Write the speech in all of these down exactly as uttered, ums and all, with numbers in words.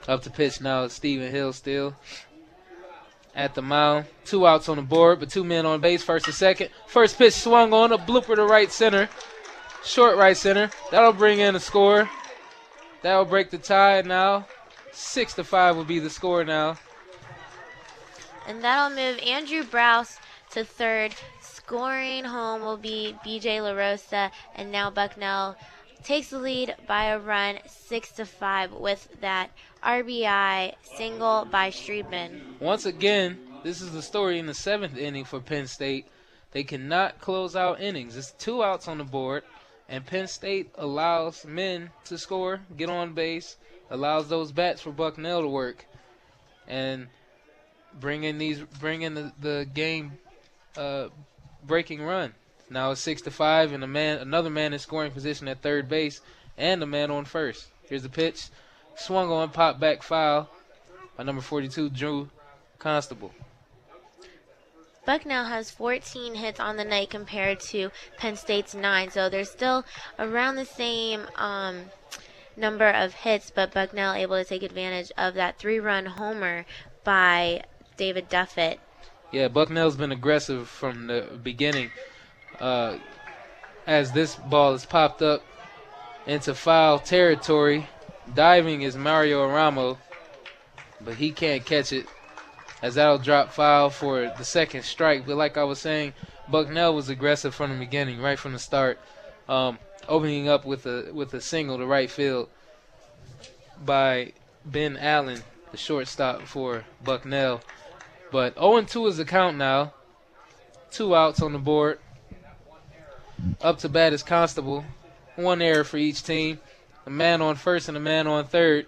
Up to pitch now is Stephen Hill still at the mound. Two outs on the board, but two men on base, first and second. First pitch swung on, a blooper to right center. Short right center. That'll bring in a score. That'll break the tie now. Six to five will be the score now. And that'll move Andrew Browse to third. Scoring home will be B J LaRosa, and now Bucknell takes the lead by a run, six to five, with that R B I single by Striebman. Once again, this is the story in the seventh inning for Penn State. They cannot close out innings. It's two outs on the board, and Penn State allows men to score, get on base, allows those bats for Bucknell to work, and bring in these, bring in the, the game uh, breaking run. Now it's six to five, and a man, another man in scoring position at third base, and a man on first. Here's the pitch, swung on, popped back foul by number forty-two, Drew Constable. Bucknell has fourteen hits on the night compared to Penn State's nine, so they're still around the same um, number of hits, but Bucknell able to take advantage of that three-run homer by David Duffett. Yeah, Bucknell's been aggressive from the beginning. Uh, as this ball is popped up into foul territory, diving is Mario Aramo, but he can't catch it, as that'll drop foul for the second strike. But like I was saying, Bucknell was aggressive from the beginning, right from the start, um, opening up with a with a single to right field by Ben Allen, the shortstop for Bucknell. But oh and two is the count now. Two outs on the board. Up to bat is Constable. One error for each team. A man on first and a man on third.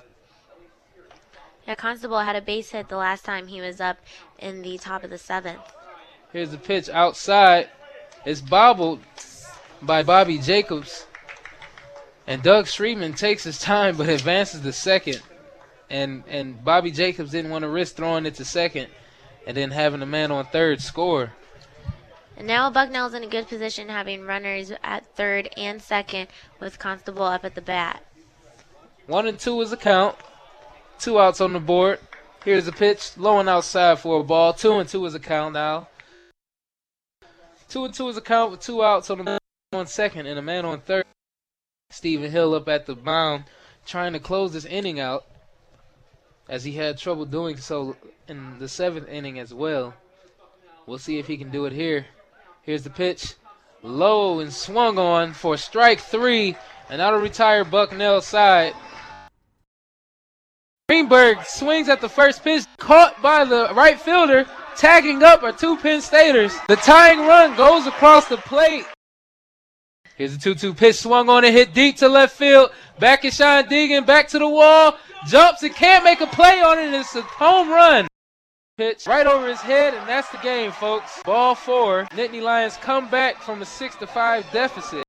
Yeah, Constable had a base hit the last time he was up in the top of the seventh. Here's the pitch outside. It's bobbled by Bobby Jacobs. And Doug Striebman takes his time but advances to second. And, and Bobby Jacobs didn't want to risk throwing it to second and then having a man on third score. And now Bucknell's in a good position, having runners at third and second with Constable up at the bat. One and two is the count. Two outs on the board. Here's the pitch, low and outside for a ball. Two and two is the count now. Two and two is the count with two outs on the man on second and a man on third. Stephen Hill up at the mound trying to close this inning out, as he had trouble doing so in the seventh inning as well. We'll see if he can do it here. Here's the pitch. Low and swung on for strike three, and that'll retire Bucknell's side. Greenberg swings at the first pitch, caught by the right fielder. Tagging up are two Penn Staters. The tying run goes across the plate. Here's a two two pitch, swung on and hit deep to left field. Back is Sean Deegan, back to the wall. Jumps and can't make a play on it. It's a home run. Pitch right over his head, and that's the game, folks. Ball four. Nittany Lions come back from a six to five deficit.